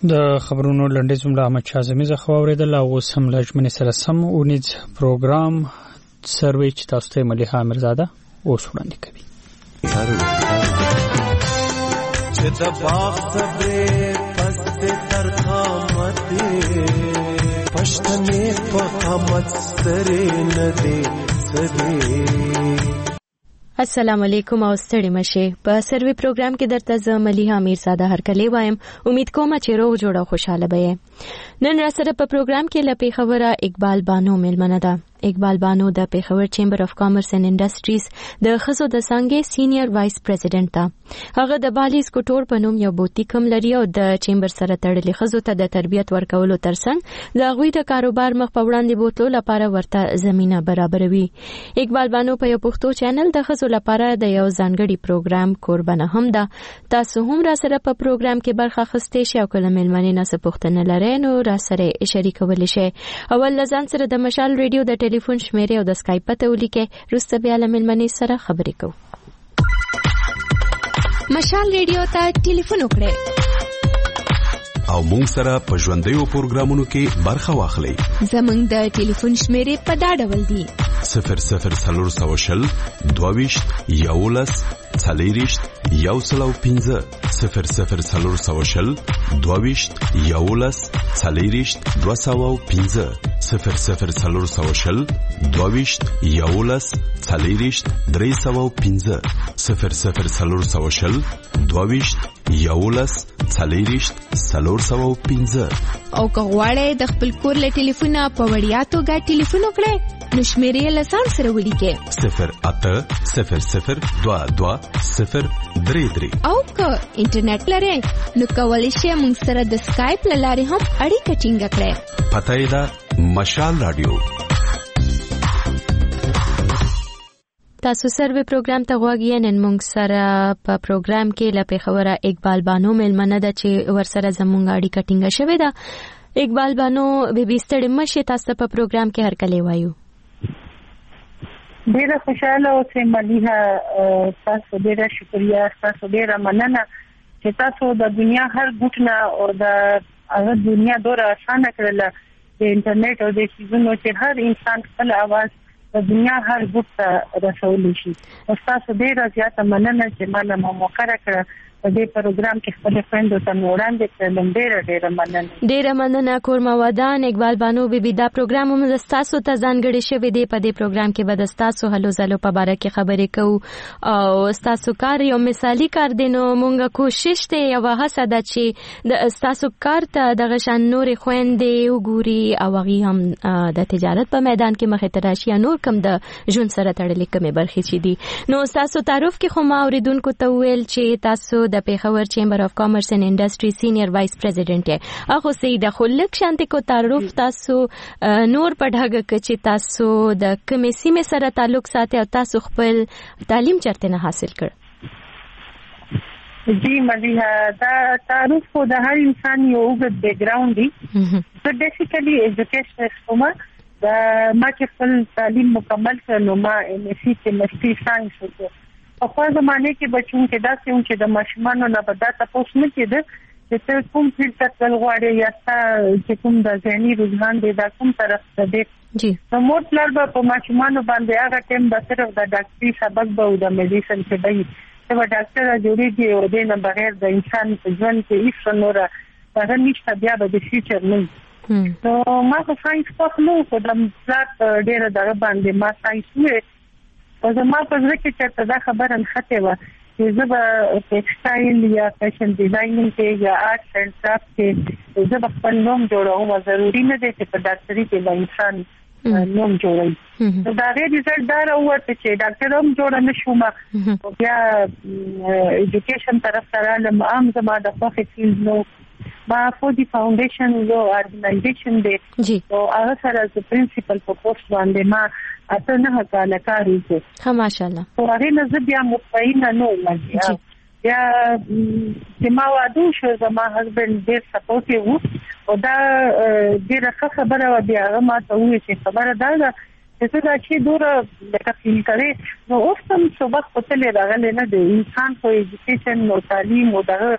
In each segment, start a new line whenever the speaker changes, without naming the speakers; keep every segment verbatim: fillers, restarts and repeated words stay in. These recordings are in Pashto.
د خبرونو لنډه جمله احمد شاه زمي زخه اوریدل او سم لجمن سره سم اونیز پروګرام سروي چې تاسو ته مليحه امرزاده اوس وړاندې کوي.
چې د باغ صبر پست تر قامت پښتنې په قامت سترې نه دي سدي.
السلام علیکم او ستړي مشه. په سروي پروګرام کې درته زه مليحه امرزاده هرکلی وایم. امید کوم چې روغ جوړ او خوشاله به. نن را سره په پروګرام کې لپی خبره اقبال بانو ملمنه ده. اقبال بانو د پیښور چیمبر اف کامرس اینڈ انډستریز د خزو د څنګه سینیئر وایس پریزیډنټ ده. هغه د بالیز کوټور په نوم یو بوتیک هم لري او د چیمبر سره تړلې خزو ته د تربیت ورکولو ترڅنګ د غوي د کاروبار مخ په وړاندې بوتلو لپاره ورته زمينه برابروي. اقبال بانو په یو پښتو چینل د خزو لپاره د یو ځانګړي پروګرام قربانه هم ده. تاسو هم را سره په پروګرام کې برخه اخیستئ شئ او کله ملمنې نه څه پوښتنه لرئ نو را سره شریکولی شئ. اول لزان سره د مشال ریډیو د ټلیفون شمیره او د اسکایپ پته ولیکئ. روسته بیا له ملمنې سره خبرې کوو. مشال ریډیو ته ټلیفون وکړئ
او مونږ سره په ژوندیو پروګرامونو کې برخه واخلئ.
زمونږ د ټلیفون شمیره په دا ډول دی:
صفر صفر څلور سوه شل دوهویشت یولس څلېرویشت یو سل او پنځه صفر صفر څلور سوه شل دوهویشت یولس څلېرویشت دوه سوه او پنځه صفر صفر څلور سوه شل دوهویشت یولس څلېرویشت درې سوه او پنځه صفر صفر څلور سوه شل دوهویشت یولس څلېرویشت څلور سوه او پنځه.
او که غواړئ د خپل کور له ټلیفونه په وړیا توګه ټلیفون وکړئ نو شمیرې له ځان سره ولیکئ:
صفر اته صفر صفر دوه دوه صفر درې درې.
او که انټرنیټ لرئ نو کولی شئ موږ سره د سکایپ له لارې هم اړیکه ټینګه کړئ.
پته یې ده مشال رادیو.
تاسو سروي پروګرام ته غواړئ. نن موږ سره په پروګرام کې لپاره خبره اقبال بانو ملمنه ده چې ورسره زموږ اړیکه ټینګه شوې ده. اقبال بانو به بیستړې مشه تاسو په پروګرام کې هرکلی وایو.
ډیره خوشاله اوسئ مليحه. تاسو ډیره شکریا. تاسو ډیره مننه چې تاسو د دنیا هر ګوټ نه او د هغه دنیا ډیره اسانه کړله د انټرنیټ او د شیزونو چې هر انسان خپل आवाज د دنیا هر ګوټ ته رسولی شي. تاسو ډیره زیاته مننه چې مالا مو موقع راکړه په دې پروګرام کې خپل فرندو ته وړاندې کړم. ډیره ډیره مننه.
ډیره مننه کورما ودان اقبال بانو بیبي. دا پروګرام هم د تاسو ته ځانګړی شوی دی. په دې پروګرام کې به د تاسو هلو ځلو په اړه کې خبرې کوو او تاسو کار یو مثالی کار دی. نو مونږه کوشش ته یو هڅه ده چې د تاسو کار ته د غشان نورې خويندې وګوري او هغه هم د تجارت په میدان کې مخه تراشي یا نور کم د ژوند سره تړلې کومې برخې چي دي. نو تاسو تعارف کې خو ما اوریدونکو ته ویل چې تاسو د پیښور چیمبر اف کامرس اینڈ انډستری سینیئر وایس پریزیډنټ یې. هغه سیده خلک شانتي کو تعارف تاسو نور په ډاګه کې چې تاسو د کومې سیمې سره تعلق ساتي او تاسو خپل تعلیم چرته نه حاصل کړ.
جی مليحه دا تعارف خو د هر انسان یو اوږد بیک ګراوند دی. زه بیسیکلی ایجوکیشنست کوم. دا ما چې خپل تعلیم مکمل کړ نو ما ایم ایس سی کیمستري ساينس وکړ. په خپل زمانه کې بچون کې دا څه چې د ماشومانو نه بدا تاسو نه کېده چې ته کوم فلټر تل غواړي یا چې کوم د ذهني رجحان دی دا کوم طرف ته دی.
جی
نو موږ لږ په ماشومانو باندې هغه ټیم د صرف د ډاکټري سبق به او د میډیسن کې دی چې و ډاکټر جوړیږي او د نه بغیر د انسان په ژوند کې هیڅ نور هغه نشته بیا به د فیوچر نه. نو ما خو ساينس په نو په د پلات ډیره دغه باندې ما ساينس وې. په زما په ځکه چې دا خبره نخته و چې زه به ټیکسټایل یا فیشن ډیزاینینګ کې یا آرټ اینڈ کرافټ کې زه خپل نوم جوړوم. ضروري نه دی چې په ډاکټري کې د انسان نوم جوړوي. دا غي ريزلټ دا راوته چې ډاکټر هم جوړ نه شوم. بیا ایجوکیشن طرف سره لم عام زما د فخر فیلډ نو ما فودي فاونډیشن یو ارګنایزیشن دی. او هغه سره د پرنسپل په پوسټ باندې ما اته نه کاله کار وکړ.
ها ماشاءالله.
او هغه نه بیا مطمئنه نو مګیا بیا چې ما واده شو زما هسبند ډیر سپورټیو او دا ډیره خبره و بیا هغه ما ته وایي چې خبره ده چې دا چې دوره د کفین کوي نو اوس هم صبح په تل راغلی نه دی. انسان خو ایجوکیشن او تعلیم او دغه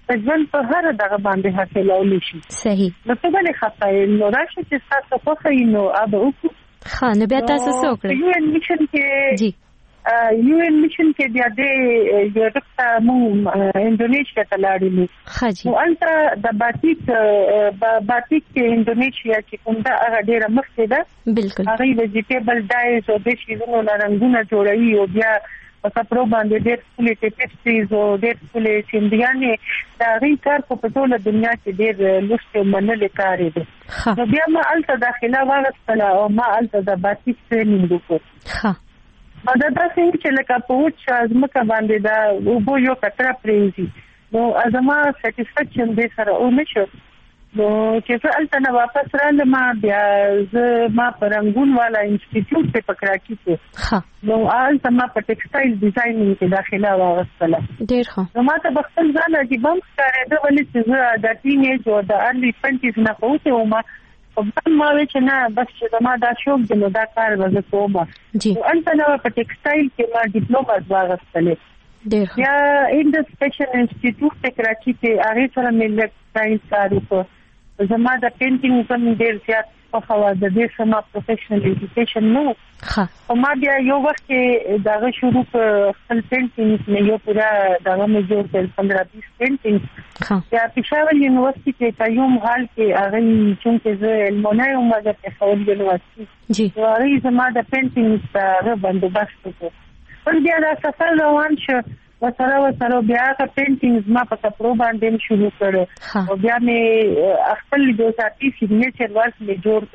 ځوان په هر دغه باندې حاصلول شي.
صحیح.
نو څه باندې خطا نو راشي چې تاسو په خاینو ابه وکړو.
خانه بیا تاسو څه وکړئ؟
یو ان میشن کې جی یو ان میشن کې بیا د یورپ ته مو انډونیشیا ته لاړو.
خاجي.
نو انت د باتیک باتیک کې انډونیشیا چې کوم دا هغه ډیره مخکې ده.
بالکل.
هغه ویجیټیبل ډایټ او د شیزونو رنگونه جوړوي او بیا په کپرو باندې ډېر ټولې ټیپسټریز او ډېر ټولې چنديانې دا غي کار په ټوله دنیا کې ډېر لوست منل کار دی. نو بیا ما الته داخله واغستله او ما الته د باتیک ټریننګ وکړ. ها دا د څنګه چې لکه په وچ ازمکه باندې دا وبو یو کتره پریزي. نو ازما سټیسفیکشن دې سره او نشو. نو چې څه الته نه واپس رالم بیا ز ما پرنګون والا انسټیټیوټ په پکراچي کې. ها نو الته ما په ټیکسټایل ډیزاینینګ کې داخله واغستله. ډیر ښه. نو ما ته بخښل ځان چې بم ښکارېده ولې چې د ټینیج او د ارلی ټوینټیز نه کوته او ما په ما چې نه بس چې ما دا شوق دی نو دا کار وځه کومه. جی. الته نه په ټیکسټایل کې ما ډیپلوما واغستله. ډیر ښه. یا انډس سپیشل انسټیټیوټ په کراچي کې هغه سره مې لږ ساينس کار وکړ. زما د پینټینګ کوم ډیر زیات په خوا د دې سما پروفیشنل ایجوکیشن نو. ها. او ما بیا یو وخت دا شروع کړ خپل پینټینګ مې یو پورا دا مې جوړ کړ پندرہ بیس پینټینګ. ها. بیا پېښور یونیورسيټي کې تایوم حال کې هغه چې زه المونای او ما د پېښور یونیورسيټي. جی. هغه زما د پینټینګ سره بندوبست وکړ. پر بیا دا سفر روان شو. وسره وسره بیا کا پینټینګز ما په کپرو باندې شروع کړ او بیا مې خپل د ساتي سیګنیچر ورک مې جوړ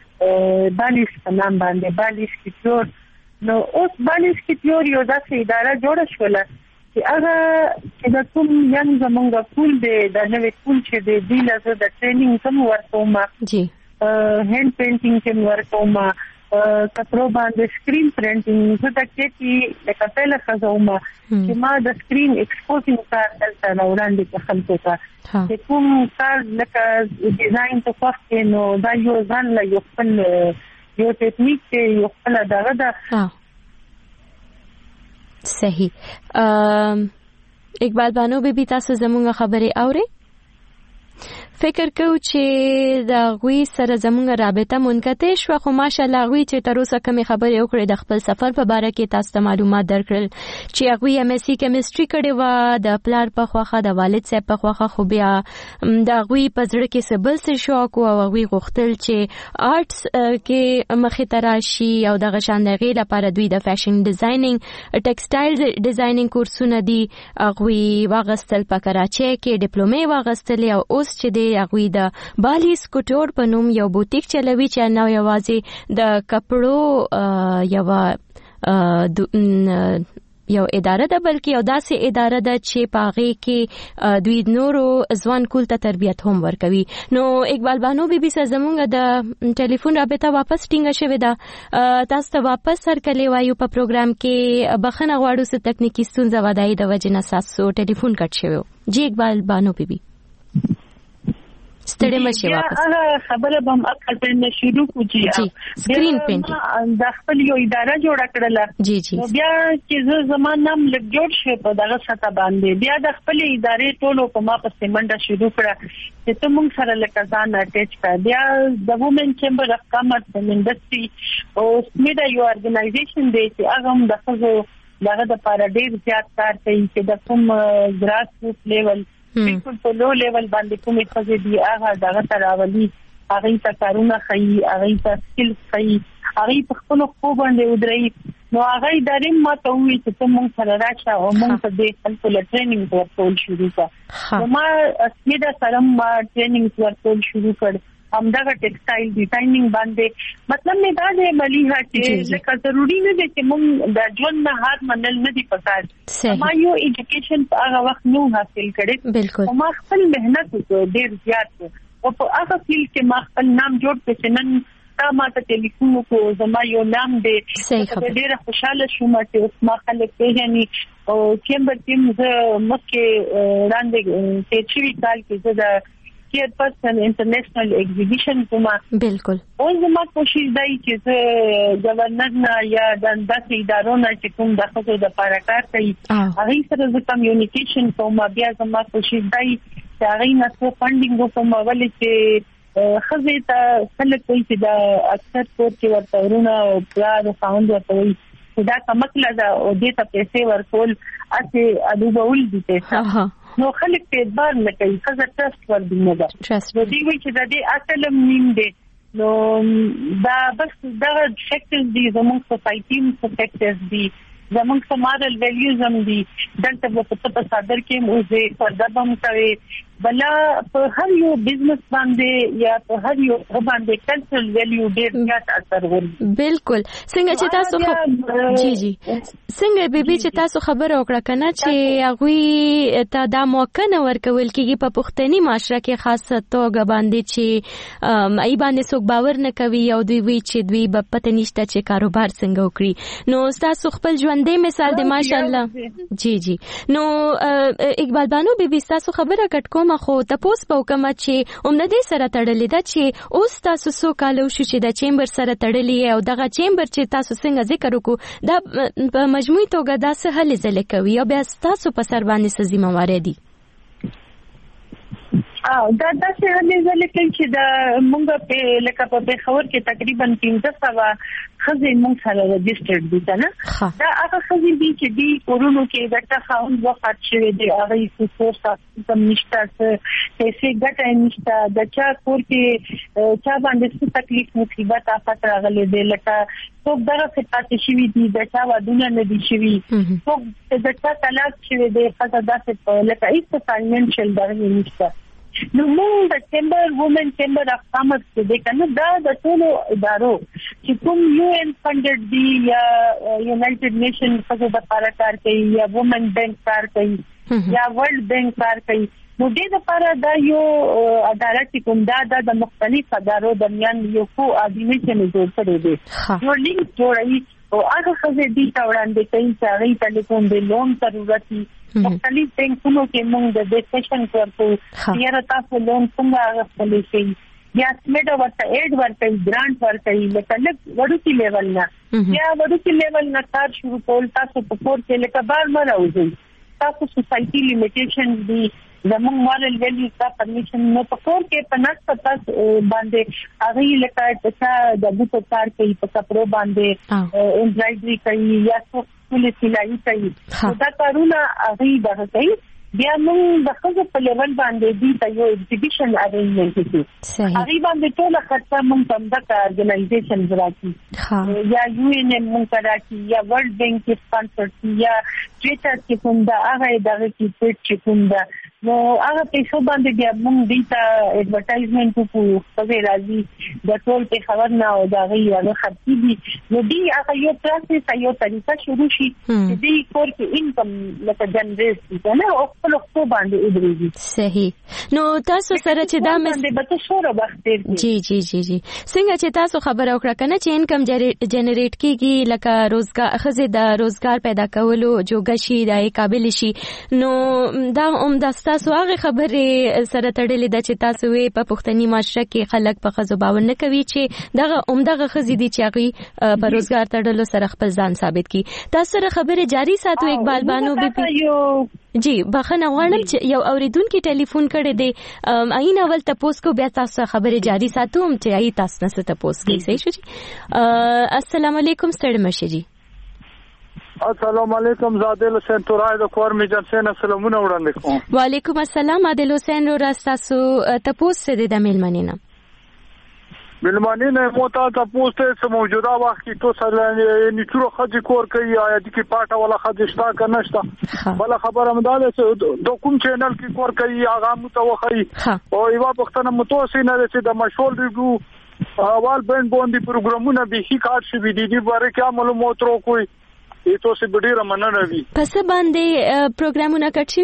کړ بالیس په نام باندې بالیس کیټور. نو اوس بالیس کیټور یو داسې اداره جوړه شوله چې هغه چې د کوم یم زمونږ کول دی د نوې کول چې د دې لزه د ټریننګ کوم ورکوم. جی. هاند پینټینګ کوم ورکوم. کپرو باندې سکرین پرینټینګ څه د کې لکه پهله خزومه چې ما د سکرین ایکسپوزینګ کار دلته وړاندې په خلکو ته چې کوم کار لکه ډیزاین ته وخت نو دا یو ځان له یو خپل یو ټیکنیک کې یو خپل دغه ده.
صحیح. اقبال بانو بیبي تاسو زموږ خبرې اورئ؟ فکر کو چې د غوي سره زموږ رابطه منقطع شو خو ماشاءالله غوي چې تر اوسه کوم خبرې وکړې د خپل سفر په اړه کې تاسو ته معلومات درکړل چې غوي ام اس سی کیمستري کړې و د پلار په خواخه د والد صاحب په خواخه خو بیا د غوي په زړه کې سبل څه شوق او غوي غوښتل چې آرټس کې مخې ته راشي او د غشان دغه لپاره دوی د فیشن ډیزاینینګ ټیکسټایل ډیزاینینګ کورسونه دي غوي واغستل په کراچۍ کې ډیپلومې واغستل او اوس چې د هغوی د بالیس کوټور په نوم یو بوتیک چلوي چې نو یوازې د کپړو یو یو اداره ده بلکې یو داسې اداره ده چې پاغه کې دوی نورو ځوان کول ته تربیت هم ورکوي. نو اقبال بانو بیبي سره زمونږ د ټلیفون رابطه واپس ټینګه شوې ده. تاسو ته واپس سر کلی وایو په پروګرام کې بخنه غواړو څه تکنیکی ستونزه ودای د وجه نه تاسو ټلیفون کټ شوی. جی اقبال بانو بیبي ستړي مشه واپس
هغه خبره بم اکل په شروع کوجی
سکرین پینټینګ
د خپل یو اداره جوړه کړله.
جی جی.
بیا چې زمان نام لګ جوړ شي په دغه سطح باندې بیا د خپل ادارې ټولو په ما په سیمنډه شروع کړه چې ته مونږ سره لکه ځان اٹیچ کړ. بیا د وومن چیمبر اف کامرس ان انډستری او سمیدا یو ارګنایزیشن دی چې هغه هم د خزو دغه د پاره ډیر زیات کار کوي چې د کوم ګراس روټ لیول بالکل په لو لیول باندې کومې څه دي هغه دغه تراولي هغه ته کارونه کوي هغه ته سکل کوي هغه په خپل خو باندې ودرې. نو هغه درې ماته وی چې موږ سره راځه او موږ ته د خپل ټریننګ ورکول شروع کړ. نو ما اسمیدا سره ما ټریننګ ورکول شروع کړ همدغه ټیکسټایل ډیزاینینګ باندې. مطلب نه دا دی مليها چې لکه ضروری نه دی چې موږ د ژوند نه هات منل نه دی پکار. ما یو ایجوکیشن په هغه وخت نو حاصل کړی او ما خپل مهنت ډیر زیات او په هغه فیلډ کې ما خپل نام جوړ کړ چې نن تا ما ته ټلیفون کو زما یو نام دی. ډیر خوشاله شوم چې اوس ما خلک پیژني او کیمبر ټیم زه مکه وړاندې چې چوي کال کې زه د چیر پرسن انټرنیشنل ایگزیبیشن کومه
بالکل
او زما کوشش دی چې زه گورنر نه یا د داسې ادارو نه چې کوم د خپل د لپاره کار کوي هغه سره د کمیونیکیشن کوم بیا زما کوشش دی چې هغه نه څو فندینګ کوم ولې چې خزه ته خلک کوي چې دا اکثر کور کې ورته ورونه او پلار فاوند ورته وي دا کمکله دا او دې ته پیسې ورکول اته ادوبول دي ته نو خلک په اعتبار نه کوي خزه ټرست ور دي نه ده نو دی وی چې د دې اصل نیم دی نو دا بس دا فیکټرز دي زموږ سوسايټي فیکټرز دي زموږ سمارل ویلیوز هم دي دلته په په صدر کې موزه پردبم کوي بلا په هر یو بزنس باندې یا په هر یو باندې کلچرل ویلیو ډیر زیات اثر ورکوي بالکل څنګه چې تاسو خو جی جی څنګه به به چې تاسو خبر وکړه کنه چې هغه ته دا موقع نه ورکول کیږي په پښتني معاشره کې خاصه توګه باندې چې ای باندې څوک باور نه کوي او دوی وی چې دوی په پته نشته چې کاروبار څنګه وکړي نو تاسو خپل ژوندې مثال دی ماشاءالله جی جی نو اقبال بانو به به تاسو خبره کټ کوم خو تاسو په کوم چې اومنه دې سره تړلې ده چې اوس تاسو سو کالو شو چې د چیمبر سره تړلې او دغه چیمبر چې تاسو څنګه ذکر وکړو دا په مجموعي توګه دا څه هلې ځلې کوي او بیا تاسو په سر باندې څه ذمہواری دي او دا د څه هلې ځلې کوي چې دا مونږ په لکه په بخور کې تقریبا پنځه سوه خزې مونږ سره رجسټرډ دي کنه دا هغه خزې دي چې دی کورونو کې دغه خاوند وخت شوی دی هغه څه څه سم نشته څه ګټه نشته د چا کور کې چا باندې څه تکلیف مصیبت آفت راغلي دی لکه څوک دغه څه شي دي د چا ودونه نه دي شوی څوک د چا طلاق شوی دی خاصه داسې لکه هیڅ فاینانشل درنه نشته نو موږ د چیمبر وومن چیمبر اف کامرس کې د کنه دا د ټولو ادارو چې کوم یو ان فندډ دي یا یونایټډ نیشن په د لپاره کار کوي یا وومن بانک کار کوي یا ورلد بانک کار کوي نو دې لپاره دا یو عدالت کوم دا د مختلف ادارو درمیان یو کو اډینیشن جوړ کړی دی یو لینک جوړی او هغه خزه دي تا وړاندې کوي چې هغه ټلیفون د لون ضرورت دي مختلف بانکونو کې موږ د ډیسکشن کوو یا تاسو لون څنګه غوښتل شي یا سمټ ورته ایډ ورته ګرانټ ورته لکه لږ وړوکی لیول نه یا وړوکی لیول نه کار شروع کول تاسو په کور کې لکه بار مر راوځي تاسو سوسايټي لیمیټیشن دي زموږ مورل ویلیوز دا پرمیشن نو په کور کې پنځه پتاس باندې هغه لکه چې د بوتو کار کوي په کپړو باندې امبرایډري کوي یا څو ټول سلایي کوي دا کارونه هغه به کوي بیا موږ د خپل په لیول باندې دي ته یو ایگزیبیشن ارینجمنت کوي هغه باندې ټول خرڅه موږ هم د ارګنایزیشن راځي یا یو ان ام موږ راځي یا ورلد بانک کې سپانسر یا ټریټر کې کوم دا هغه دغه کې پټ کوم دا نو هغه پیسو باندې بیا موږ دې ته ایڈورټایزمنت کوو په راځي د ټول په خبر نه او دا غي هغه خرڅي دي نو دې هغه یو پروسس یو طریقه شروع شي چې دې کور کې انکم لکه جنریټ کنه او خپل خپل باندې ادريږي صحیح نو تاسو سره چې دا مې به شروع وخت جی جی جی جی څنګه چې تاسو خبر او کړه کنه چې انکم جنریټ کیږي لکه روزګار خزه د روزګار پیدا کولو جوګه شي د قابل شي نو دا عمده تاسو هغه خبرې سره تړلې ده چې تاسو یې په پښتني معاشره کې خلک په خزو باور نه کوي چې دغه عمدغه خزې دي چې هغه په روزګار تړلو سره خپل ځان ثابت کړي تاسو سره خبرې جاری ساتو اقبال بانو بي جی بخنه غواړم چې یو اوریدونکو ټلیفون کړی دی عین اول تاسو کو بیا تاسو خبرې جاری ساتو هم چې ای تاسو نه تاسو کوي صحیح شو جی السلام علیکم ستړي مشه جی
السلام علیکم زادل حسین تورای د کور می جنسن سلامونه وړاندې کوم
وعلیکم السلام عادل حسین رو راستاسو تاسو د ملمنینه
ملمنینه مو ته تاسو ته موجوده وخت کې تو سره نیچرو خځې کور کوي یا د کی پاټه ولا خځې شتا کنهشتا بل خبره مداله چې د کوم چینل کې کور کوي هغه متوخی او یو وختونه متوسي نه چې د مشغول ریګو اول بند باندې پروګرامونه به هی کار شي دي دي باره کې معلومات ورو کوي ایتو سي بډیره مننه وی
پس باندې پروګرامونه کټشي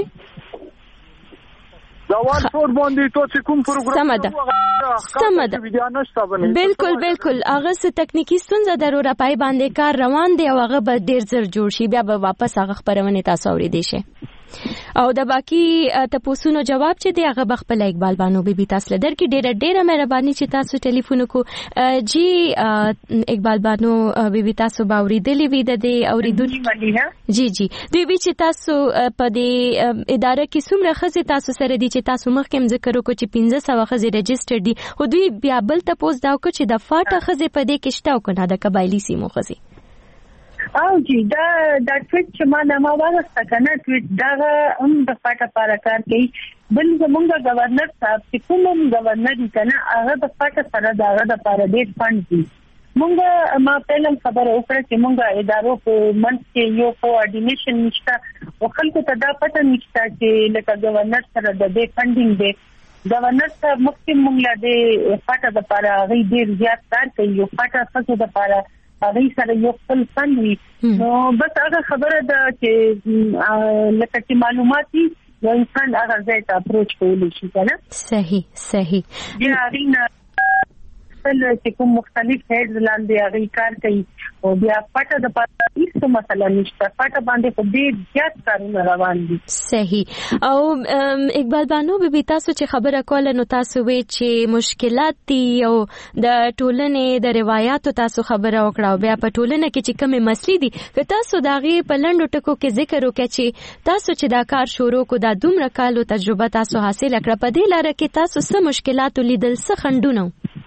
دا وال ټول باندې تو چې کوم پروګرام
سمده بالکل بالکل هغه څه تکنیکی ستونزه ضروره پای باندې کار روان دی او هغه به ډیر زر جوړ شي بیا به واپس هغه خبرونه تاسو اورېدئ شي او د باقی تاسو نو جواب چې دی هغه بخپل اقبال بانو بیبي تاسو لدر کې ډېر ډېر مهرباني چې تاسو ټلیفون کو جی اقبال بانو بیبي تاسو باوري دلی وی د دې اوریدونکو جی جی دوی به چې تاسو په دې اداره کې څومره خزه تاسو سره دي چې تاسو مخکې ذکر وکړو چې پنځه سوه خزه ريجستر دي خو دوی بیا بل تاسو دا وکړي چې د فاټه خزه په دې کې شته او کنه د قبایلی سیمو خزه
او جی دا دا ټویټ چې ما نه ما واغسته کنه ټویټ دا هم د فاټه لپاره کار کوي بل زمونږ گورنر صاحب چې کوم گورنر دي کنه هغه د فاټه سره دا هغه د لپاره ډېر فند دي مونږ ما پهلم خبره وکړه چې مونږه ادارو په منځ کې یو کوارډینیشن نشته او خلکو ته دا پته نشته چې لکه گورنر سره د دې فندینګ دی گورنر صاحب مخکې مونږ له دې فاټه د لپاره غي ډېر زیات کار کوي یو فاټه څه د لپاره هغه سره یو خپل فند وي نو بس هغه خبره ده چې لکه چې معلوماتي یو انسان هغه ځای ته اپروچ کولی شي کنه
صحیح صحیح
بیا اړینه خپل چې کوم مختلف هیډز لاندې هغه کار کوي او بیا پټه د پاتې هیڅ مسله نشته پټه باندې په دې زیات کارونه روان دي
صحیح او اقبال بانو به تاسو چې خبره کوله نو تاسو وی چې مشکلات دي او د ټولنې د روایتو تاسو خبره وکړه او بیا په ټولنه کې چې کومه مسلې دي که تاسو داغه په لندو ټکو کې ذکر وکړئ چې تاسو چې دا کار شروع کو دا دومره کالو تجربه تاسو حاصل کړه په دې لاره کې تاسو څه مشکلات لیدل څه خندونه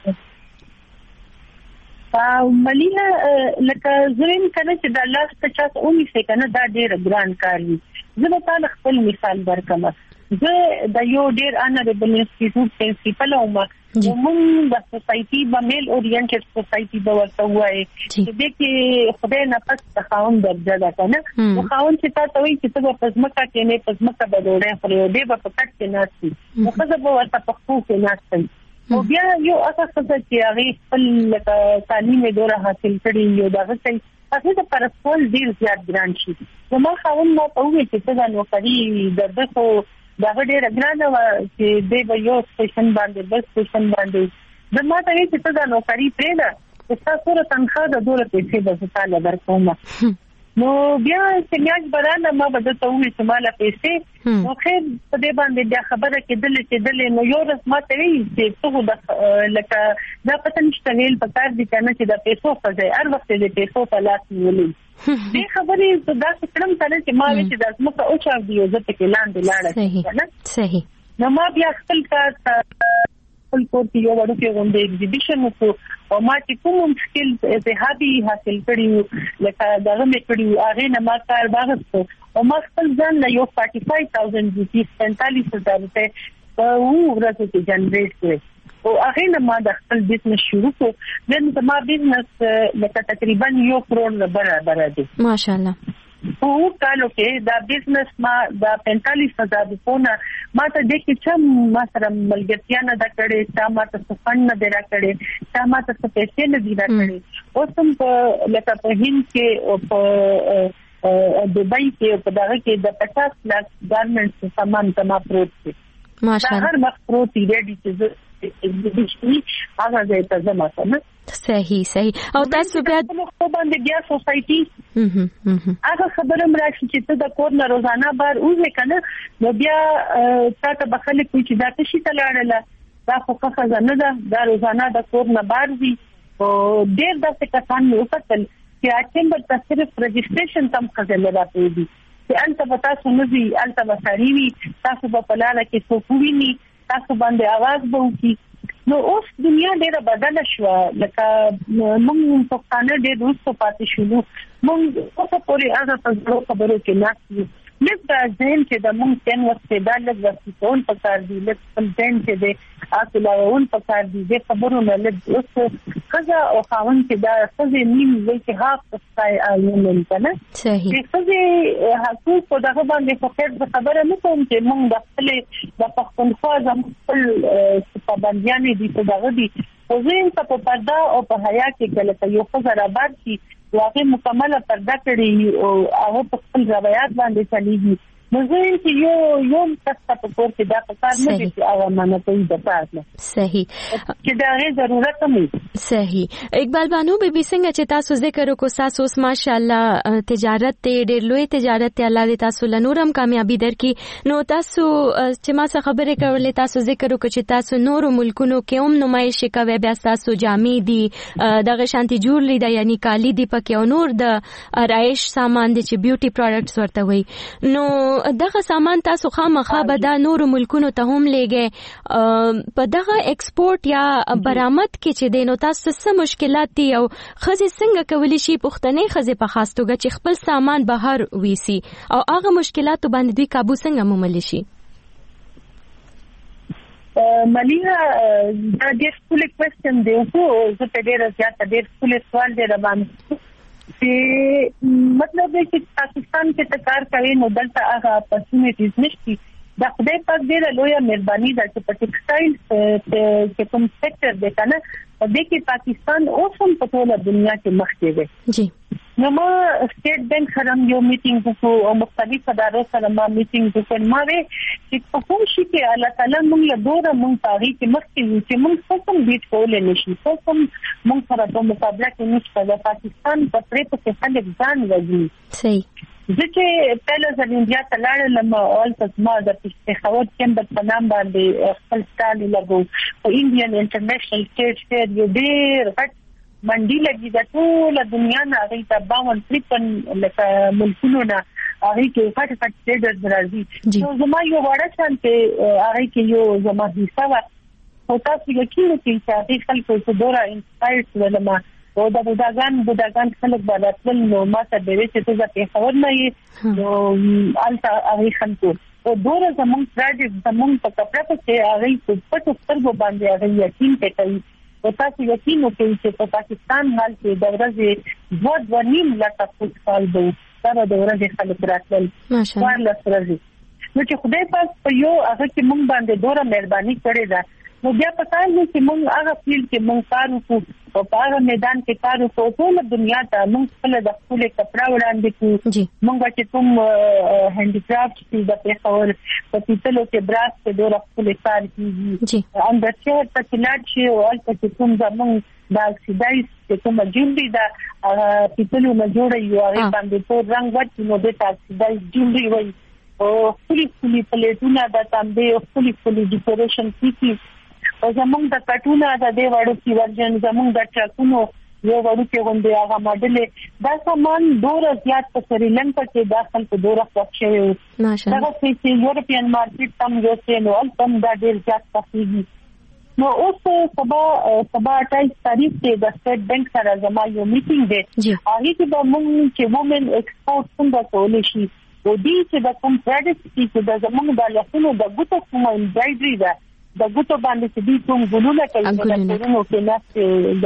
او ملينه لکه زرين کنه چې د الله ستاسو اونې څخه کنه دا ډېر ګران کار دی زه به تاسو خپل مثال درکم زه د یو ډېر انریبل انسټیټیوټ پرنسپل او موږ د سوسايټي په میل اورینټډ سوسايټي په ورته وایي چې د کې خدای نه پس تخاون درجه ده کنه نو خاون چې تاسو وایي چې ته په ځمکه کې نه په ځمکه بدوړې خو دې په پټ کې ناشتي نو څه به ورته په خو کې ناشتي او بیا یو اساس چې هغه خپل تعلیم دوره حاصل کړي یو دغه څه هغه د پرسپول ډیر زیات ګران شي نو ما خاون ما په وې چې څنګه نو کوي د دغه دغه ډیر ګران و چې د یو سټیشن باندې بس سټیشن باندې د ما ته چې څنګه نو کوي پرې دا تاسو سره تنخواه د دوره پیسې د ځاله درکوم نو بیا چې میاج برانه ما بده ته وې چې مالا پیسې نو خیر په دې باندې بیا خبره کېدل چې دل نو یو رس ما ته وی چې څه د لکه دا پته نشته ویل په کار دي کنه چې د پیسو فزای هر وخت د پیسو په لاس نیولې دې خبرې دا څه کړم چې ما وی چې د اسمه او چا دی زه ته لاندې لاړم
صحیح صحیح
نو ما بیا خپل کار خپل کوټي یو ورو کې غونډه ایگزیبیشن وکړو او ما چې کوم سکل اتحادي حاصل کړیو لکه دغه مې کړیو هغه نه ما کار باغستو او ما خپل ځان له یو پنځه پنځه هزار روپۍ پینتالیس هزار روپۍ په ورځ کې جنریټ کړې او هغه نه ما د خپل بزنس شروع کړ نن زما بزنس لکه تقریبا یو کروڑ برابر دی
ماشاءالله
او کالو کې دا بزنس ما دا پینتالیس هزار روپونه ما ته د کې چې ما سره ملګرتیا نه دا کړې چې ما ته فند نه دی را کړې چې ما ته پیسې نه دی را کړې اوس هم په لکه په هند کې او په دبي کې په دغه کې د پچاس لاک ګارمنټس سامان تما پروت دي ماشاءالله هر وخت پروت دی ریډي چې هغه ځای ته زما کنه
صحیح صحیح او تاسو بیا
په باندې بیا سوسايټي هغه خبره مراشي چې د کور نه روزانه بار اوځي کنه نو بیا تاسو به خلک چې دا څه شي تلاړه دا خو خزانه ده دا روزانه د کور نه بار وي او ډېر داسې کسان یو کتل چې اټیم بل صرف رجسټریشن تم خزانه راځي دي چې انت به تاسو نزي انت به ساريوي تاسو په پلاله کې څوک ویني تاسو باندې आवाज به وکي نو اوس دنیا ډیره بدله شو لکه موږ په قانون ډیر وروسته پاتې شو موږ په پورې هغه په خبرو کې نه لکه ځین چې د موږ تن وخت د لږ وخت په په کار دی لکه ځین چې د اصلاحون په کار دی د خبرو نه لږ اوس خزه او خاون چې دا خزه نیم وی چې حق پای ایمن کنه
صحیح
خزه حقوق په دغه باندې فقط خبره نه کوم چې موږ د خپل د پښتونخوا زموږ په باندې دي په دغه دي او زین په پردا او په حیا کې کله یو خزه را بار شي واقعي مکمله پرده کړی او هغه په خپل روایت باندې چلیږي نو زه چې یو یو تاسو په کور کې دا کار نه دي چې هغه مانه کوي د پاره
صحیح
چې دا غي ضرورت هم
صحیح. اقبال بانو بي بي څنګه چې تاسو ذکر وکړو تاسو ماشاءالله تجارت ته ډېر لوی تجارت ته الله دې تاسو لنورم کامیابی درکړي. نو تاسو چې ما څه خبرې کولې تاسو ذکر وکړو چې تاسو نورو ملکونو کې هم نمایش کوي بیا تاسو جامې دي دغه شانتي جوړلې ده یعنی کالی دی پکې او نور د آرایش سامان دي چې بیوټي پروډکټس ورته وي. نو دغه سامان تاسو خامخا به دا نورو ملکونو ته هم لېږئ په دغه ایکسپورټ یا برآمد کې چې دی نو تاسو څه مشکلات دي او ښځې څنګه کولی شي پښتنې ښځې په خاص توګه چې خپل سامان بهر ویسي او هغه مشکلاتو باندې دوی قابو څنګه موملی شي؟
مليها دا ډېر ټول کوېسچن دی خو زه په ډېر زیات ډېر ټول سوال دی روان چې مطلب دی چې پاکستان کې تکار کوي نو دلته هغه اپورچونټیز نشي. دا خدای پاک ډېر لویه مهرباني ده چې په ټیکسټایل کې کوم سېکټر دی کنه په دې کې پاکستان اوس هم په ټوله دنیا کې مخکې دی.
جی
نو ما سټیټ بانک سره یو میټینګ وکړو او مختلف ادارو سره ما میټینګ وکړ. ما وی چې په کوم شي کې الله تعالی موږ له دوره موږ پاري کې مخکې چې موږ څه کوم بیت کولای نشي څه کوم موږ سره په مقابله کې نشته. د پاکستان په پرې په خلک ځان وځي.
صحیح.
ځکه پهله ځل انډیا ته لاړل ما اول تاسو ما د پېښور چیمبر په نام باندې خپل ستالي لګو په انډین انټرنیشنل سټیج کې یو ډېر غټ منډي لګي د ټول دنیا نه غي ته باون تریپن لکه ملکونو نه هغه کې غټ غټ سټیجز راځي. نو زما یو وړه شانته هغه کې یو زما حصہ و او تاسو یقین کوئ چې هغه خلکو ته ډوره انسپایر ولما او دا بوداګان بوداګان خلک باندې نو ما ته به چې ته په خبر نه یې نو الته هغه خلکو او ډوره زمون پروجیکټ زمون په کپړه کې هغه په پټو سترګو باندې هغه یقین کوي او تاسو یقین وکړئ چې په پاکستان حال کې د ورځې دوه دوه نیم لکه فوټبال دی دا د ورځې خلک راتلل ماشاءالله ورځې. نو چې خدای پاک په یو هغه کې مونږ باندې ډوره مهرباني کړې ده نو بیا پتا دی چې مونږ هغه فیلډ کې مونږ کار وکړو او په هغه میدان کې کار وکړو ټول دنیا ته مونږ خپل د خپل کپڑا وړاندې کړو. مونږ چې کوم هاند کرافټ چې د پیښور په پیتلو کې براس کې ډوره خپل کار کیږي اندر چې په تلاټ شي او البته کوم زمونږ د اکسیډایز چې کوم جوړي دا پیتلو نه جوړي یو هغه باندې په رنگ وټ نو د اکسیډایز جوړي وي او فلی فلی پلیټونه د تانبې فلی فلی ډیکوریشن کیږي او زمونږ د کټونه د دې وړو کې ورجن زمونږ د ټرکونو یو وړو کې غونډه هغه ماډل دا سامان ډوره زیات په سریلانکا کې داخل په ډوره خوښ شوی ماشاءالله دا چې یورپین مارکیټ تم یو څه نو تم دا ډیر زیات پخېږي. نو اوس سبا سبا اٹھائیس تاریخ ته د سټیټ بانک سره زما یو میټینګ دی هغه کې به موږ چې وومن ایکسپورټ څنګه کولای شي او دې چې د کوم پروډکټ چې د زمونږ د لاسونو د ګوتو کوم امبرایډري ده د ګوتو باندې چې دې کوم ګلونه کوي د کورونو کې ناس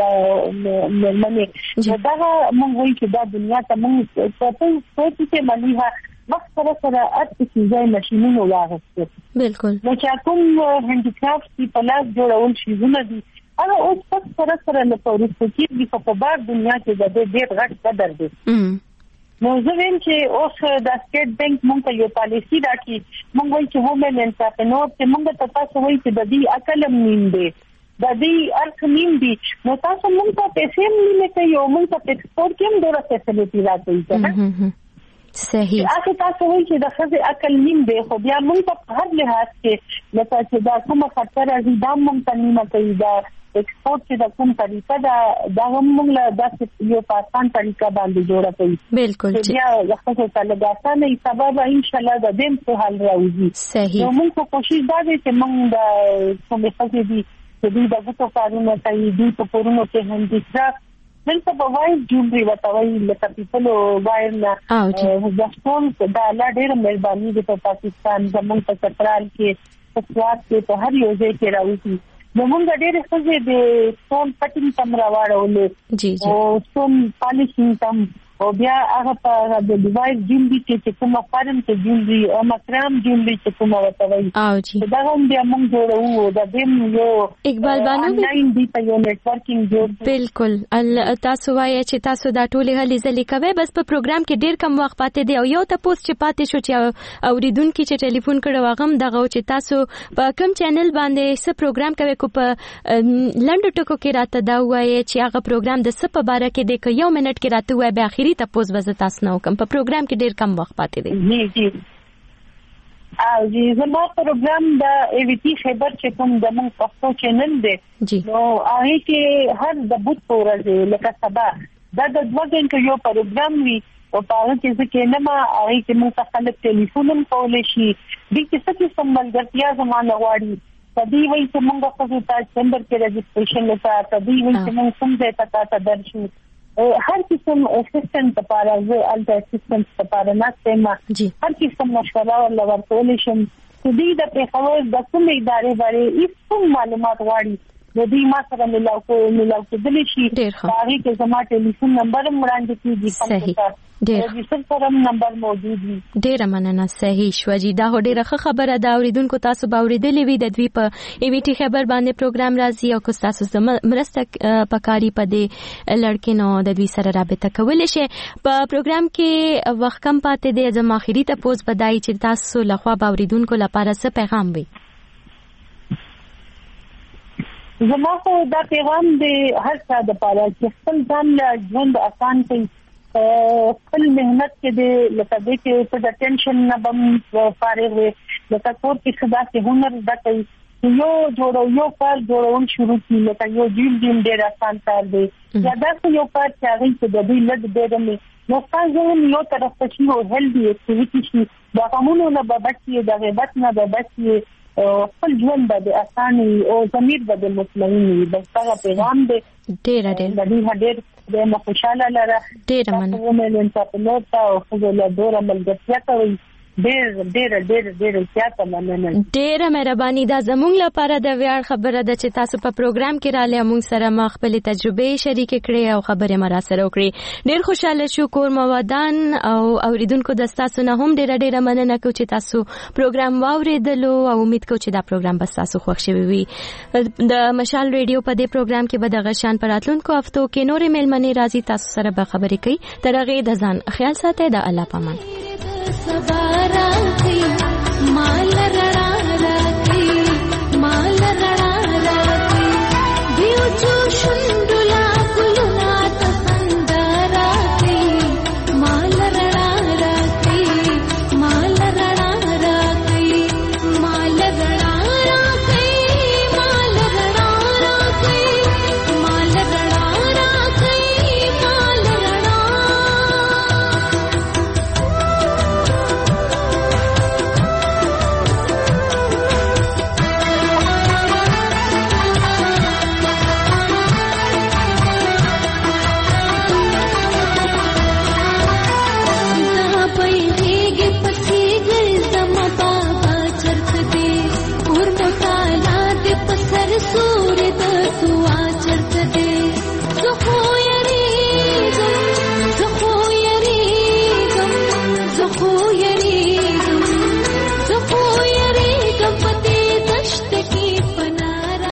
د ملمنې دا موږ وایي چې دا دنیا ته موږ په څه چې مليها وخت سره سره اته شي ماشينونو واغسته بالکل نو چې کوم هاندیکرافټ په لاس جوړول شي زونه دي هغه اوس په سره سره له پروسې کې په بار دنیا کې د دې ډېر غټ قدر دی. نو زه ویم چې اوس د سټیټ بانک مونږ یو پالیسی راکړي مونږ وایي چې وومن انټرپرینور چې مونږ ته تاسو وایي چې د دې عقل نیم دی د دې ارث نیم دی نو تاسو مونږ ته پیسې نیمه کوي او مونږ ته ایکسپورټ کې هم ډېر فیسیلیټي راکړي. صحیح اته تاسو وایي چې د خزه عقل نیم دی خو بیا مونږ په هر لحاظ کې لکه چې دا کومه خطر راځي دا مونږ ته نیمه کوي دا ایکسپورټ چې د کوم طریقه دا دا موږ له داسې یو پاسان طریقه باندې جوړه کړی بالکل چې یا خپل تعالی داسانه سبب ان شاء الله د دې په حل راوځي. صحیح نو موږ کوشش دا دي چې موږ د کومې څه دي چې دوی د ګوتو کارونه کوي دوی په کورونو کې هاندیکرافټ دلته په وایي جوړي وتاوي لکه پیپلو وایر نه د سپون دا لا ډېر مهرباني دي په پاکستان زمونږ په چترال کې په سواد کې په هر یو ځای کې راوځي. نو موږ ډېر ښه د سټون پټینګ تم راوړل جی جی او سټون پالیشینګ تم او بیا هغه په د ډیوایس جون دي چې کومه فارم ته جون دي او مکرام جون دي چې کومه وتوي
او جی
دا هم بیا موږ جوړو دا دیم یو
اقبال بانو
آنلاین دی په یو نیټورکینګ جوړ
بالکل تاسو وایي چې تاسو دا ټولې هلې ځلې کوي بس په پروګرام کې ډیر کم وخت پاتې دی او یو تاسو چې پاتې شو چې اوریدونکو چې ټلیفون کړو هغه دغه چې تاسو په کوم چینل باندې څه پروګرام کوي کو په لنډ ټکو کې راته دا وایي چې هغه پروګرام د څه په باره کې دی که یو منټ کې راته وایي به اخیری تاسو به تاسو نو کوم په پروګرام کې ډیر کم وخت پاتې دی
جی جی او جی زما پروګرام د ای وی ټی خبر چې کوم د موږ پښتو چینل دی نو هغه کې هر د بوت پورې لکه سبا دا د دوه غنټو یو پروګرام وی او په هغه کې ځکه نه ما هغه کې موږ خلک ټلیفون هم کولای شي د کیسه کې سمبلګرتیا زمانه غواړي تدی وایي چې موږ خپل تاسو چمبر کې رجسټریشن لپاره تدی وایي چې موږ کوم ځای ته تاسو درشو هر قسم اسسټنټ لپاره زه الټا اسسټنټ لپاره ناستم هر قسم مشوره او ورکول شم چې دې د پیښور د کومې ادارې باندې هیڅ معلومات غواړي د دې ما سره ملاو کو ملاو کېدلی شي هغه کې زما ټلیفون نمبر وړاندې کیږي
صحیح ډیر
رجسټر سره نمبر موجود دی
ډیر مننه صحیح شوجي دا ډیره خبره دا اوریدونکو تاسو به اوریدلې وي د دوی په ای وی ټی خبر باندې پروګرام راځي او کو تاسو مرسته پکاري په دې لړکې نو د دوی سره رابطه کولای شي په پروګرام کې وخت کم پاتې دی زما اخیری ته پوز بدای چې تاسو لخوا به اوریدونکو لپاره څه پیغام وي
زما خو دا پیغام دی هر څه د پاره چې خپل ځان له ژوند آسان کړي خپل مهنت کې دی لکه دې کې په ټینشن نه بم فارغ وي لکه کور کې خدا کې هنر زده یو جوړو یو کار جوړول شروع کړي لکه یو جیل جیل ډیر آسان کار دی یا دا یو کار چې هغه کې د دې لږ ډېر مې نو څنګه یو طرف ته شي او هیلدي اکټیویټي شي دا کومونه نه بچي د غیبت نه بچي خپل ژوند د اساني او ضمیر د مطمئني د څنګه پیغام دی
ډیر ډیر
د دې ډیر د خوشاله لاره
ډیر مننه
کومه نن تاسو نو تاسو خو له ډیر ملګرتیا کوي ډیر ډیر ډیر ډیر زیاته مننه
ډیر مهرباني دا زموږ لپاره د ویاړ خبره ده چې تاسو په پروګرام کې را لې موږ سره ما خپل تجربه شریک کړې او خبره مرا سره وکړې ډیر خوشاله شو کور موادان او اوریدونکو د تاسو نه هم ډیر ډیر مننه کوم چې تاسو پروګرام واوریدلو او امید کوم چې دا پروګرام به تاسو خوښ شي وي د مشال ریډیو په دې پروګرام کې به د غشان پراتلونکو هفتو کې نورې ملمنې راځي تاسو سره به خبرې کوي تر هغه د ځان خیال ساتئ د الله پامان
सवारा थी माल रड़ा राती माल रड़ा राती बिउचू शुंडुला कुलुना तसंदरा थी माल रड़ा राती माल रड़ा राती माल रड़ा राती माल रड़ा राती माल रड़ा राती माल रड़ा सरसों